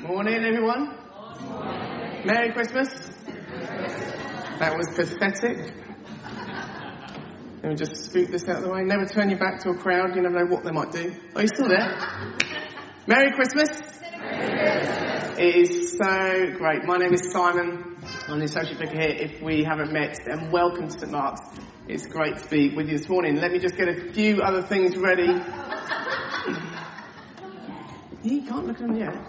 Morning, everyone. Morning. Merry Christmas. That was pathetic. Let me just scoot this out of the way. Never turn your back to a crowd. You never know what they might do. Oh, you're still there? Merry Christmas. It is so great. My name is Simon. I'm the Associate Vicar here, if we haven't met, and welcome to St Mark's. It's great to be with you this morning. Let me just get a few other things ready. You can't look at them yet.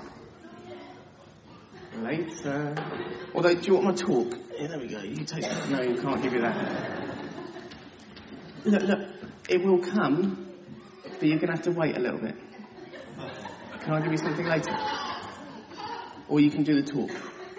Later. Although, do you want my talk? Yeah, there we go. You take that. No, you can't give you that. Look, it will come, but you're going to have to wait a little bit. Can I give you something later? Or you can do the talk.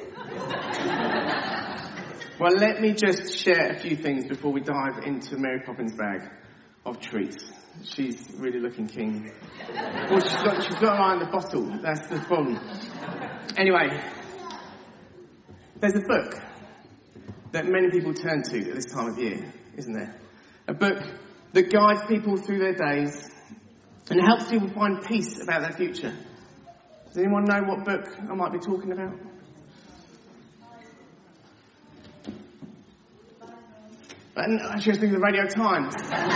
Well, let me just share a few things before we dive into Mary Poppins' bag of treats. She's really looking keen. Well, she's got an eye on the bottle. That's the problem. Anyway, there's a book that many people turn to at this time of year, isn't there? A book that guides people through their days and helps people find peace about their future. Does anyone know what book I might be talking about? And actually, I was thinking the Radio Times.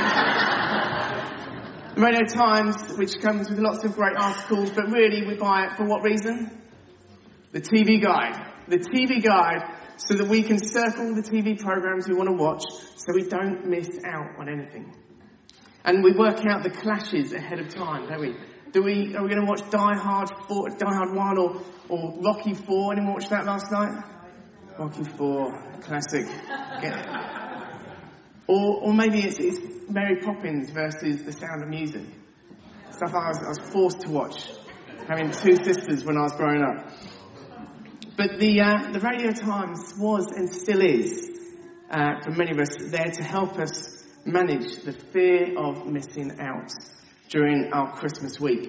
The Radio Times, which comes with lots of great articles, but really we buy it for what reason? The TV Guide. The TV Guide, so that we can circle the TV programmes we want to watch, so we don't miss out on anything. And we work out the clashes ahead of time, don't we? Are we going to watch Die Hard 1 or Rocky 4? Anyone watch that last night? Rocky 4, classic. Yeah. Or maybe it's Mary Poppins versus The Sound of Music. Stuff I was forced to watch, having two sisters when I was growing up. But the Radio Times was and still is, for many of us, there to help us manage the fear of missing out during our Christmas week.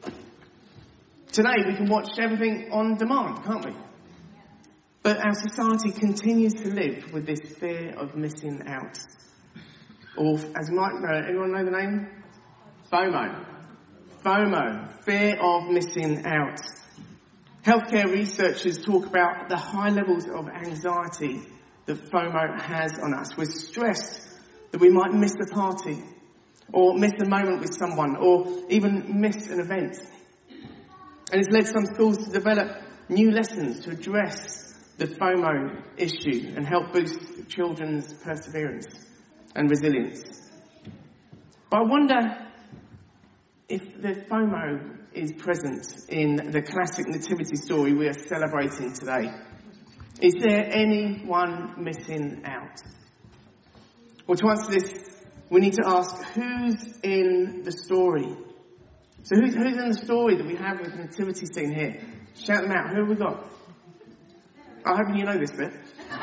Today we can watch everything on demand, can't we? But our society continues to live with this fear of missing out. Or, as you might know, anyone know the name? FOMO. FOMO, fear of missing out. Healthcare researchers talk about the high levels of anxiety that FOMO has on us. We're stressed that we might miss a party, or miss a moment with someone, or even miss an event. And it's led some schools to develop new lessons to address the FOMO issue and help boost children's perseverance and resilience. But I wonder if the FOMO is present in the classic nativity story we are celebrating today. Is there anyone missing out? Well, to answer this, we need to ask, who's in the story? So who's in the story that we have with the nativity scene here? Shout them out. Who have we got? I'm hoping you know this bit.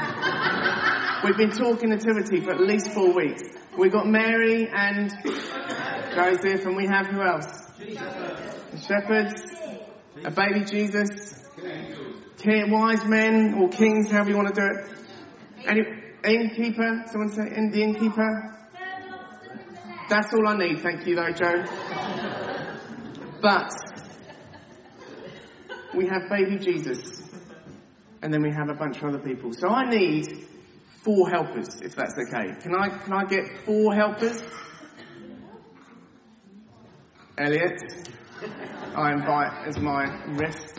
We've been talking nativity for at least 4 weeks. We've got Mary and Joseph, and we have who else? The shepherds, a baby Jesus, wise men or kings, however you want to do it. Innkeeper, someone say the innkeeper? That's all I need, thank you though, Joe. But we have baby Jesus, and then we have a bunch of other people. So I need 4 helpers, if that's okay. Can I get 4 helpers? Elliot, I invite as my wrist.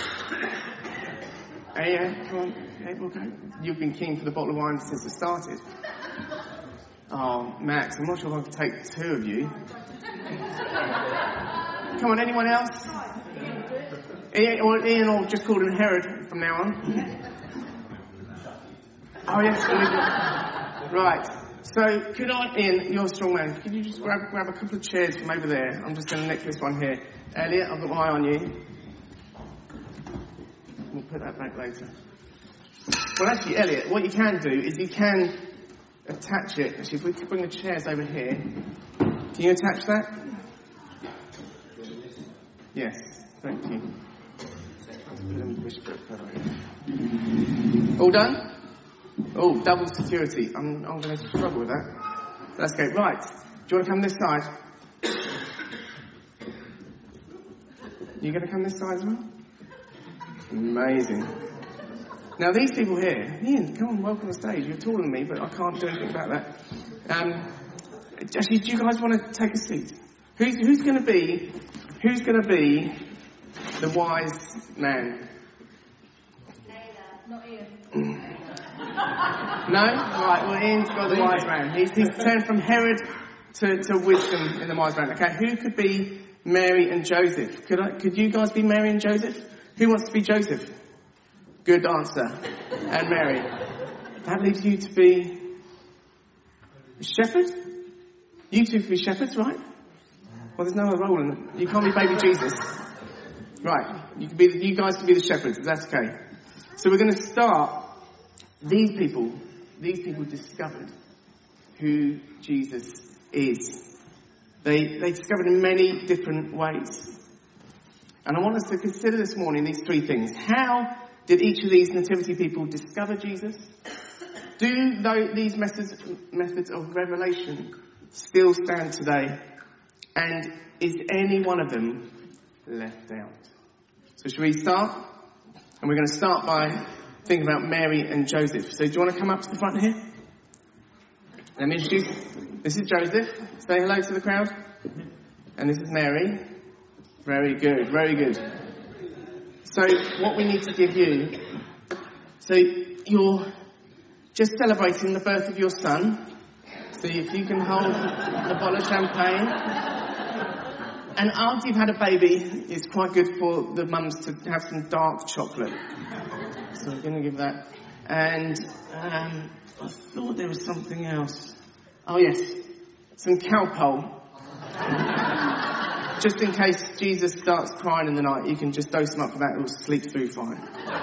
Hey, come on. Hey, okay. You've been keen for the bottle of wine since it started. Oh, Max, I'm not sure if I can take 2 of you. Come on, anyone else? Ian, or just call him Herod from now on. Oh, yes. Right. So, could I, Ian, you're a strong man. Could you just grab a couple of chairs from over there? I'm just going to nick this one here. Elliot, I've got my eye on you. We'll put that back later. Well, actually, Elliot, what you can do is you can attach it. Actually, if we could bring the chairs over here. Can you attach that? Yes. Thank you. All done? Oh, double security. I'm going to struggle with that. Let's go. Right. Do you want to come this side? You going to come this side as well? Amazing. Now these people here, Ian, come on, welcome to the stage. You're taller than me, but I can't do anything about that. Actually, do you guys want to take a seat? Who's going to be the wise man? Not Ian. No? Right, well Ian's got the wise man. He's turned from Herod to wisdom in the wise man. Okay, who could be Mary and Joseph? Could you guys be Mary and Joseph? Who wants to be Joseph? Good answer. And Mary. That leaves you to be a shepherd? You two could be shepherds, right? Well, there's no other role in it. You can't be baby Jesus. Right, you guys can be the shepherds, that's okay. So we're going to start. These people discovered who Jesus is. They discovered in many different ways. And I want us to consider this morning these three things. How did each of these nativity people discover Jesus? Do these methods of revelation still stand today? And is any one of them left out? So shall we start? And we're going to start by thinking about Mary and Joseph. So do you want to come up to the front here? Let me introduce. This is Joseph. Say hello to the crowd. And this is Mary. Very good, very good. So what we need to give you, so you're just celebrating the birth of your son. So if you can hold a bottle of champagne. And after you've had a baby, it's quite good for the mums to have some dark chocolate. So I'm going to give that. And I thought there was something else. Oh yes, some Calpol. Just in case Jesus starts crying in the night, you can just dose him up for that, he'll sleep through fine.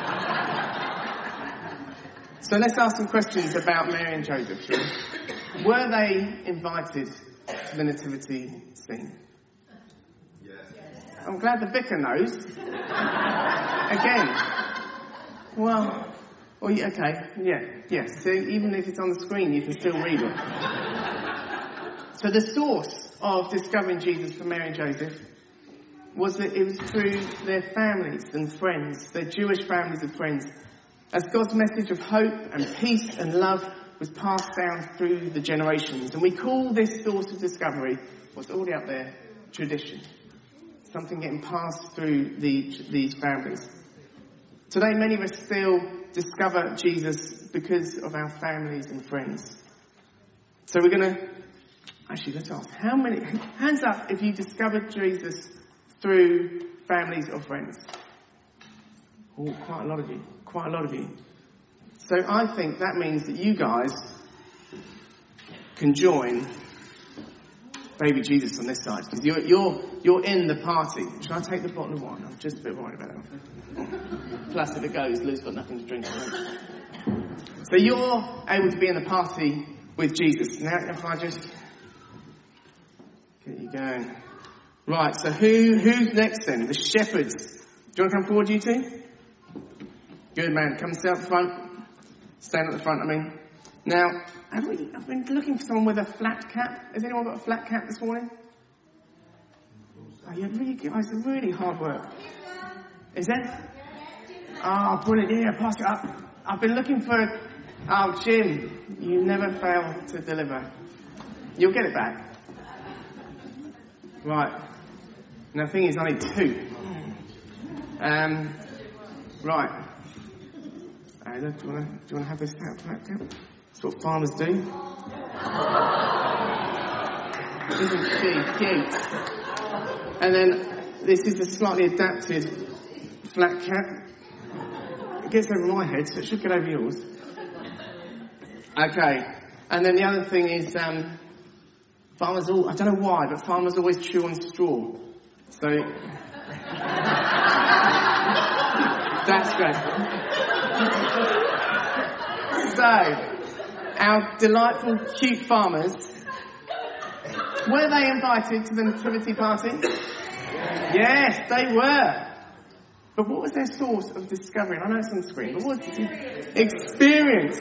So let's ask some questions about Mary and Joseph. Were they invited to the nativity scene? Yes. I'm glad the vicar knows. Again. Well, okay, yes. So even if it's on the screen, you can still read it. So the source of discovering Jesus for Mary and Joseph was that it was through their families and friends, their Jewish families and friends, as God's message of hope and peace and love was passed down through the generations. And we call this source of discovery, what's already up there, tradition. Something getting passed through these families. Today, many of us still discover Jesus because of our families and friends. So we're going to, actually let's ask, how many, hands up if you discovered Jesus through families or friends? Oh, quite a lot of you. So I think that means that you guys can join baby Jesus on this side, because you're in the party. Should I take the bottle of wine? I'm just a bit worried about that. Plus, if it goes, Lou's got nothing to drink. So you're able to be in the party with Jesus. Now, if I just get you going. Right, so who's next then? The shepherds. Do you want to come forward, you two? Good man. Come sit up front. Stand at the front, I mean. Now, I've been looking for someone with a flat cap. Has anyone got a flat cap this morning? Oh, you guys are really hard work. Is there? Oh, brilliant. Yeah, pass it up. I've been looking for... Oh, Jim, you never fail to deliver. You'll get it back. Right. Now, the thing is, I need two. Right. Do you want to have this flat cap? That's what farmers do. Isn't she cute? And then this is a slightly adapted flat cap. It gets over my head, so it should get over yours. Okay. And then the other thing is, farmers I don't know why, but farmers always chew on straw. So, that's great. So, our delightful, cute farmers, were they invited to the nativity party? Yes, they were. But what was their source of discovery? I know it's on the screen, but what was the experience?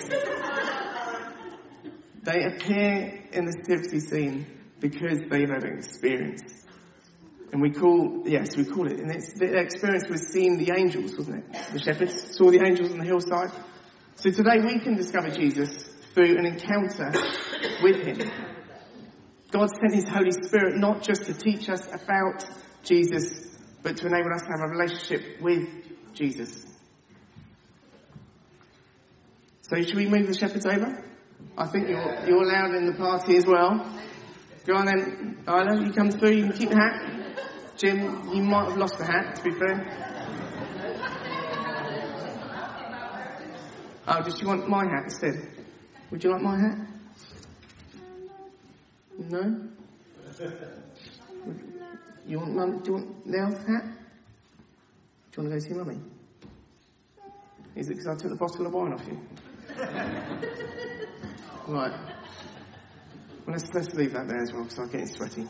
They appear in the nativity scene because they've had an experience. And we call it. And it's, the experience was seeing the angels, wasn't it? The shepherds saw the angels on the hillside. So today we can discover Jesus through an encounter with him. God sent his Holy Spirit not just to teach us about Jesus, but to enable us to have a relationship with Jesus. So should we move the shepherds over? I think you're allowed in the party as well. Go on then, Isla, you come through, you can keep the hat. Jim, you might have lost the hat, to be fair. Oh, did you want my hat instead? Would you like my hat? No? Do you want Nell's hat? Do you want to go see Mummy? Is it because I took the bottle of wine off you? Right. Well, let's leave that there as well, because I'm getting sweaty.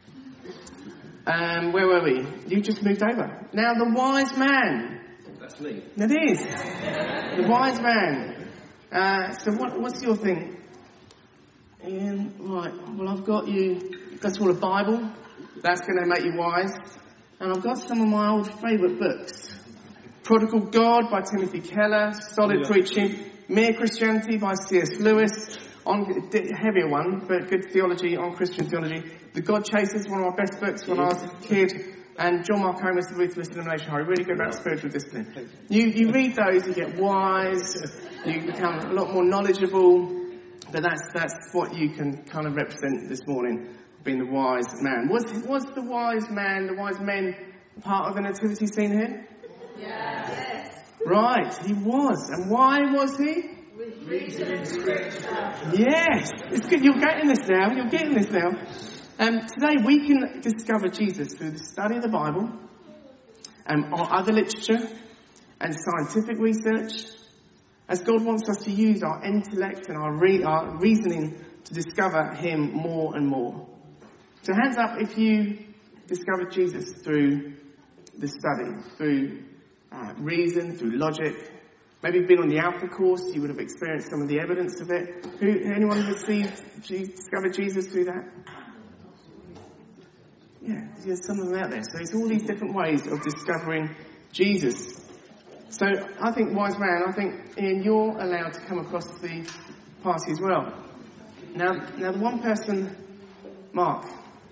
Where were we? You just moved over. Now, the wise man. That's me. It is. The wise man. So what's your thing? Ian, right. Well, I've got you. That's all a Bible. That's going to make you wise. And I've got some of my old favourite books. Prodigal God by Timothy Keller. Solid Preaching. Mere Christianity by C.S. Lewis. On heavier one, but good theology on Christian theology. The God Chasers, one of my best books when I was a kid. And John Mark Homer's The Ruthless Elimination Hurry. Really good about spiritual discipline. You read those, you get wise. You become a lot more knowledgeable. But that's what you can kind of represent this morning, being the wise man. Was the wise man, the wise men, part of the nativity scene here? Yes. Right, he was. And why was he? With reason and scripture. Yes, it's good. You're getting this now. Today we can discover Jesus through the study of the Bible, or other literature, and scientific research, as God wants us to use our intellect and our reasoning to discover him more and more. So hands up if you discovered Jesus through the study, through reason, through logic. Maybe you've been on the Alpha course, you would have experienced some of the evidence of it. Anyone discovered Jesus through that? Yeah, there's some of them out there. So it's all these different ways of discovering Jesus. So I think, wise man, Ian, you're allowed to come across the party as well. Now the one person, Mark,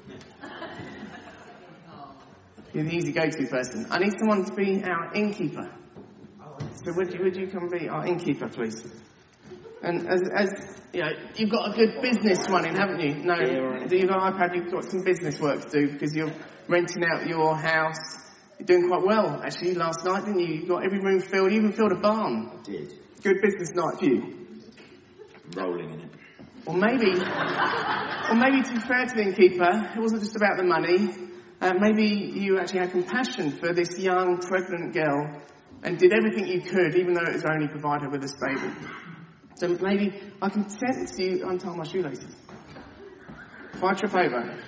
you're the easy go-to person. I need someone to be our innkeeper. So would you come be our innkeeper, please? And as you know, you've got a good business running, haven't you? No, you've got an iPad, you've got some business work to do because you're renting out your house. You're doing quite well, actually, last night, didn't you? You got every room filled, you even filled a barn. I did. Good business night for you. Rolling in it. Or maybe to be fair to the innkeeper, it wasn't just about the money. Maybe you actually had compassion for this young, pregnant girl and did everything you could, even though it was only provide her with a stable. So maybe I can sense you untie my shoelaces. If I trip over.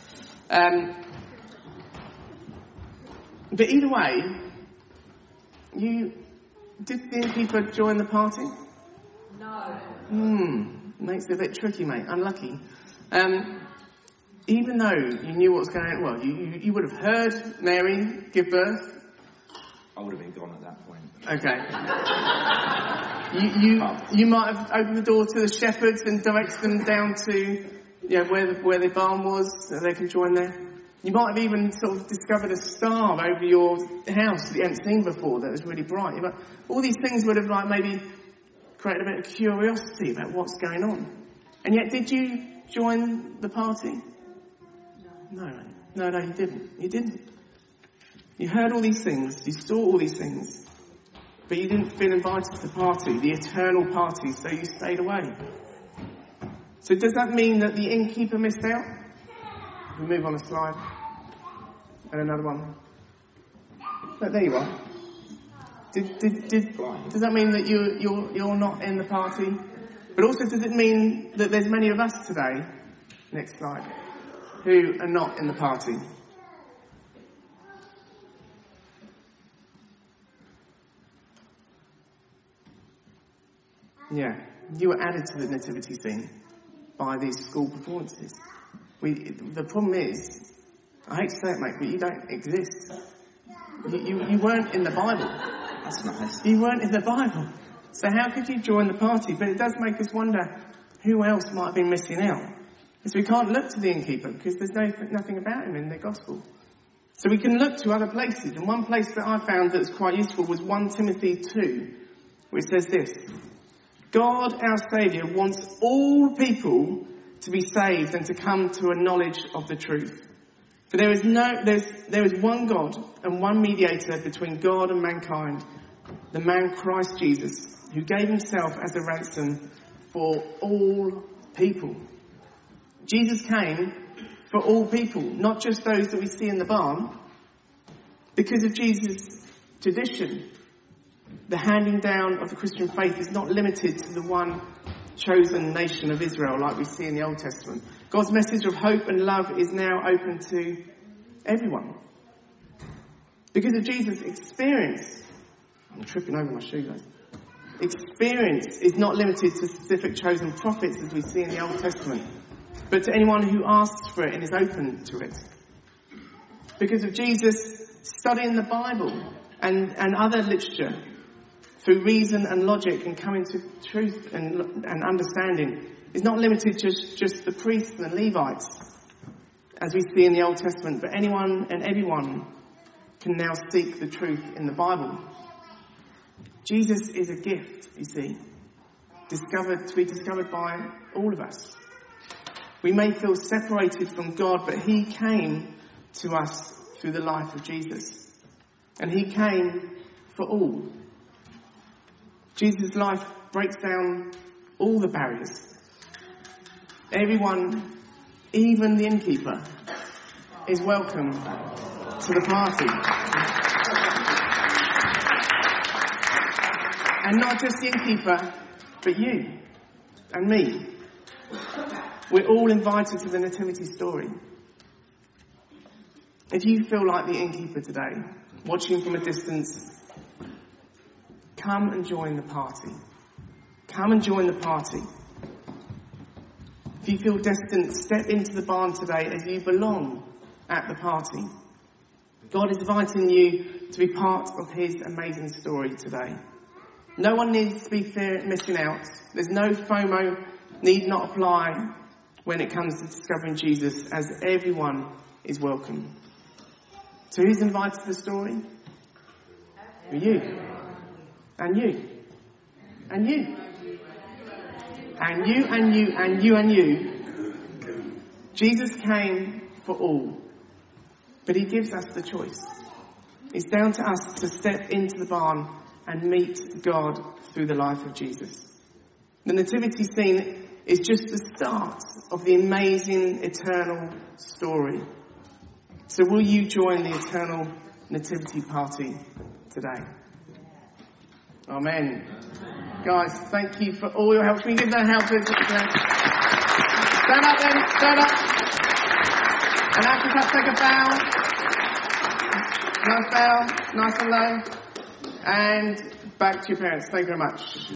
But either way, did the innkeeper join the party? No. Makes it a bit tricky, mate. Unlucky. Even though you knew what was going on, well, you would have heard Mary give birth. I would have been gone at that point. Okay. you might have opened the door to the shepherds and directed them down to where the barn was, so they can join there. You might have even sort of discovered a star over your house that you hadn't seen before that was really bright. But all these things would have maybe created a bit of curiosity about what's going on. And yet, did you join the party? No, you didn't. You didn't. You heard all these things, you saw all these things, but you didn't feel invited to the party, the eternal party, so you stayed away. So does that mean that the innkeeper missed out? We move on a slide. And another one. But there you are. Does that mean that you're not in the party? But also, does it mean that there's many of us today, next slide, who are not in the party? Yeah, you were added to the nativity scene by these school performances. The problem is, I hate to say it, mate, but you don't exist. You weren't in the Bible. That's nice. You weren't in the Bible. So how could you join the party? But it does make us wonder who else might have been missing out. Because we can't look to the innkeeper because there's nothing about him in the gospel. So we can look to other places. And one place that I found that was quite useful was 1 Timothy 2, which says this: God, our Saviour, wants all people to be saved and to come to a knowledge of the truth. For there is one God and one mediator between God and mankind, the man Christ Jesus, who gave himself as a ransom for all people. Jesus came for all people, not just those that we see in the barn. Because of Jesus' tradition, the handing down of the Christian faith is not limited to the one chosen nation of Israel like we see in the Old Testament. God's message of hope and love is now open to everyone. Because of Jesus' experience, I'm tripping over my shoe, guys. Experience is not limited to specific chosen prophets as we see in the Old Testament, but to anyone who asks for it and is open to it. Because of Jesus, studying the Bible and other literature through reason and logic and coming to truth and understanding is not limited to just the priests and Levites, as we see in the Old Testament, but anyone and everyone can now seek the truth in the Bible. Jesus is a gift, you see, to be discovered by all of us. We may feel separated from God, but he came to us through the life of Jesus. And he came for all. Jesus' life breaks down all the barriers. Everyone, even the innkeeper, is welcome to the party. And not just the innkeeper, but you and me. We're all invited to the nativity story. If you feel like the innkeeper today, watching from a distance, come and join the party. Come and join the party. If you feel destined, step into the barn today as you belong at the party. God is inviting you to be part of his amazing story today. No one needs to be missing out. There's no FOMO need not apply when it comes to discovering Jesus, as everyone is welcome. So who's invited to the story? You. And you. And you. And you and you and you and you. Jesus came for all. But he gives us the choice. It's down to us to step into the barn and meet God through the life of Jesus. The nativity scene is just the start of the amazing eternal story. So will you join the eternal nativity party today? Amen. Guys, thank you for all your help. Can we give that help? Stand up then, stand up. And after that, take a bow. Nice bow, nice and low. And back to your parents. Thank you very much.